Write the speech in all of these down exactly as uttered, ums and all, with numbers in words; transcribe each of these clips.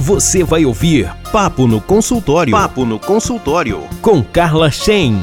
Você vai ouvir Papo no Consultório. Papo no Consultório com Carla Shein.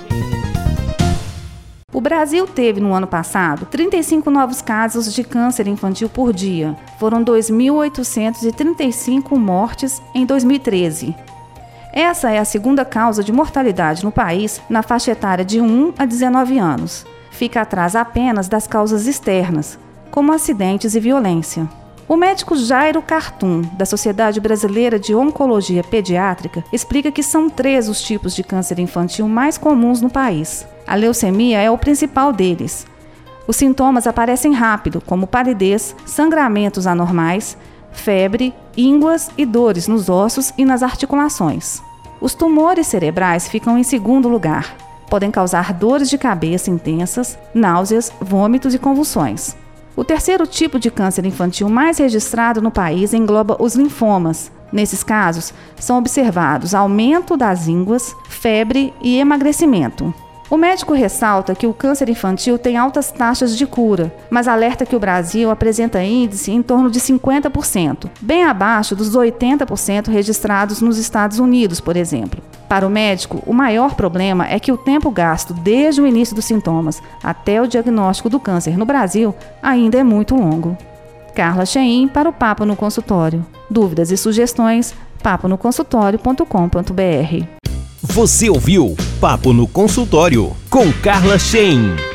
O Brasil teve, no ano passado, trinta e cinco novos casos de câncer infantil por dia. Foram dois mil oitocentos e trinta e cinco mortes em dois mil e treze. Essa é a segunda causa de mortalidade no país na faixa etária de um a dezenove anos. Fica atrás apenas das causas externas, como acidentes e violência. O médico Jairo Cartum, da Sociedade Brasileira de Oncologia Pediátrica, explica que são três os tipos de câncer infantil mais comuns no país. A leucemia é o principal deles. Os sintomas aparecem rápido, como palidez, sangramentos anormais, febre, ínguas e dores nos ossos e nas articulações. Os tumores cerebrais ficam em segundo lugar. Podem causar dores de cabeça intensas, náuseas, vômitos e convulsões. O terceiro tipo de câncer infantil mais registrado no país engloba os linfomas. Nesses casos, são observados aumento das ínguas, febre e emagrecimento. O médico ressalta que o câncer infantil tem altas taxas de cura, mas alerta que o Brasil apresenta índice em torno de cinquenta por cento, bem abaixo dos oitenta por cento registrados nos Estados Unidos, por exemplo. Para o médico, o maior problema é que o tempo gasto desde o início dos sintomas até o diagnóstico do câncer no Brasil ainda é muito longo. Carla Shein para o Papo no Consultório. Dúvidas e sugestões, papo no consultório ponto com ponto b r. Você ouviu Papo no Consultório com Carla Shein.